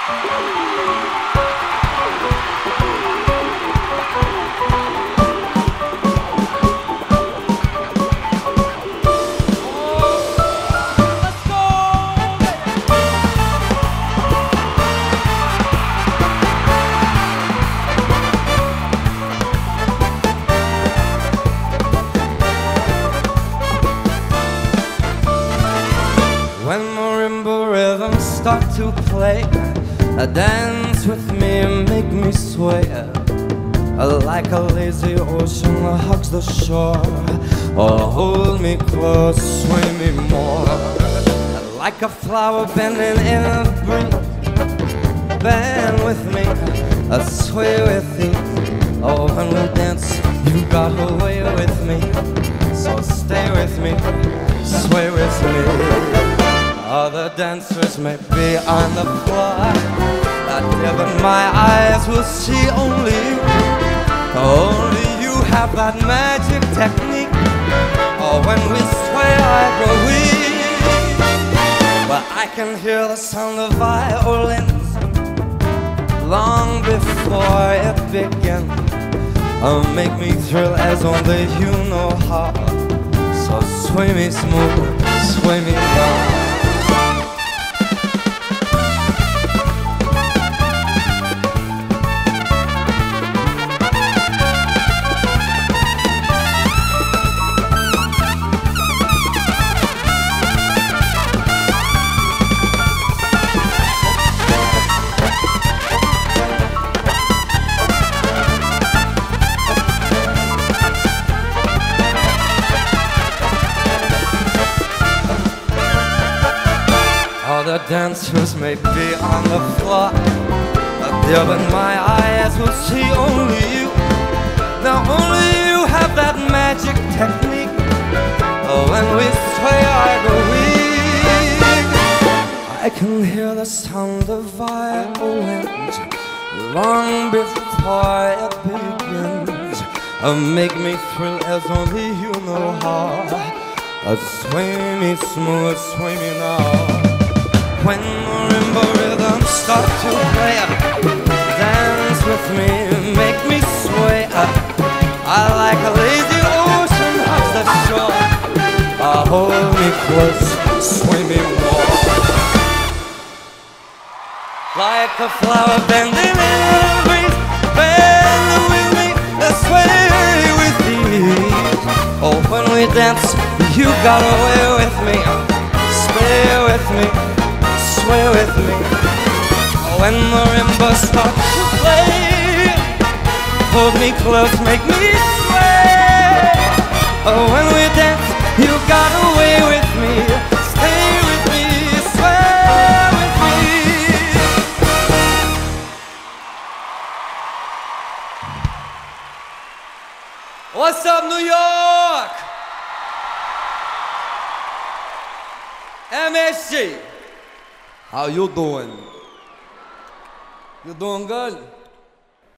When marimba rhythms start to play, dance with me and make me sway. Like a lazy ocean hugs the shore. Oh, hold me close, sway me more. Like a flower bending in a breeze. Bend with me, sway with you. Oh, when we dance, you got away with me. So stay with me, sway with me. Other dancers may be on the floor, but my eyes will see only you. Only you have that magic technique. Oh, when we sway I grow weak. But I can hear the sound of violins long before it begins. Oh, make me thrill as only you know how. So sway me smooth, sway me down. The dancers may be on the floor, but my eyes will see only you. Now only you have that magic technique. Oh, when we sway I go weak. I can hear the sound of violins long before it begins. Make me thrill as only you know how. Sway me smooth, sway me now. When marimba rhythms start to play, dance with me, make me sway. I like a lazy ocean hugs the shore. Hold me close, sway me more. Like a flower bending in a breeze, bend with me, sway with ease. Oh, when we dance, you got away with me. Stay with me, sway with me. When marimba starts to play, hold me close, make me sway. Oh, when we dance, you got away with me. Stay with me, sway with me. What's up, New York? MSG. How you doing? You doing good?